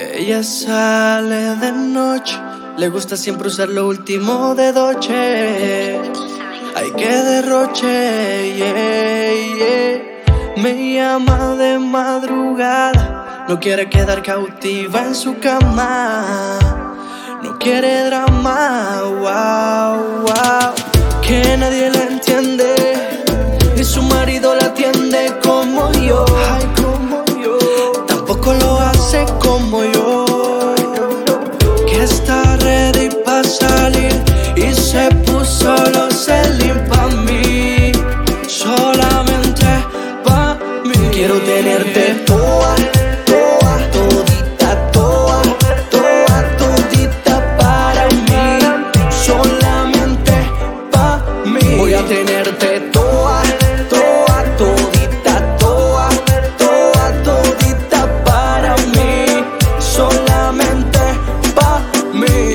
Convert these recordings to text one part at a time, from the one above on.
Ella sale de noche, le gusta siempre usar lo último de Dolce. Ay, qué derroche, yeah, yeah. Me llama de madrugada, no quiere quedar cautiva en su cama. No quiere drama, wow, wow. Que nadie la entiende, ni su marido la atiende como yo. Ay, como yo. Tampoco lo hace como yo. Que está ready pa' salir y se puso los Celine pa' mí, solamente pa' mí. Quiero tenerte toda, toda, todita, toda, toda, todita para mí, solamente pa' mí. Voy a tenerte toda, toda, todita, toda, toda, todita para mí, solamente pa' mí.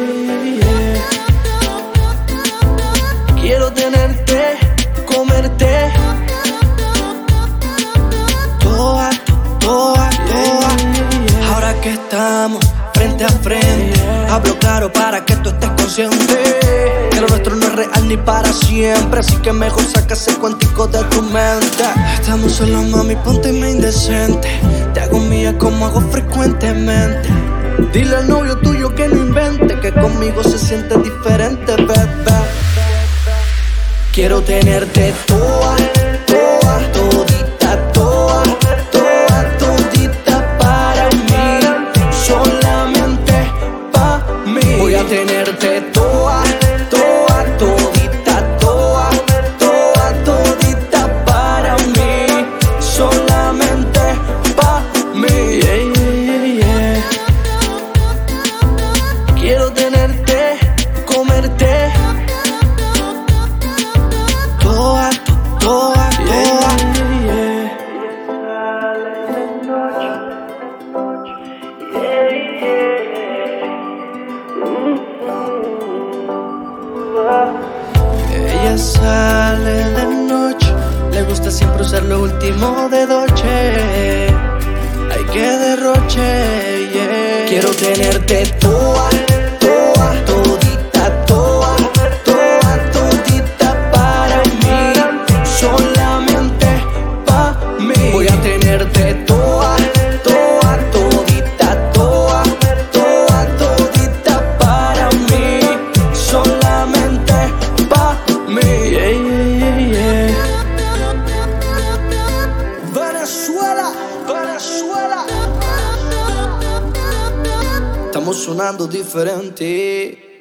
Quiero tenerte, comerte, toda, toda, toda. Ahora que estamos frente a frente, hablo claro para que tú estés consciente que lo nuestro no es real ni para siempre, así que mejor saca ese cuentico de tu mente. Estamos solos, mami, ponte indecente. Te hago mía como hago frecuentemente. Dile al novio tuyo que no invente, que conmigo se siente diferente, bebé. Quiero tenerte toda, toda, todita, toda, toda, todita para mí, solamente pa' mí. Voy a tenerte toda, toda, todita, toda, toda, todita para mí, solamente pa' mí. Yeah, yeah, yeah. Quiero tenerte, comerte, toda, toda, toda. Ella sale de noche, le gusta siempre usar lo último de Dolce. Ay, qué derroche, yeah. Quiero tenerte toda, toda, todita, toda, toda, todita para mí, solamente pa' mí. Voy a tenerte toda, toda, todita, toda, toda, todita para mí, solamente pa' mí. Yeah, yeah, yeah, yeah. Venezuela, Venezuela. Estamos sonando diferente.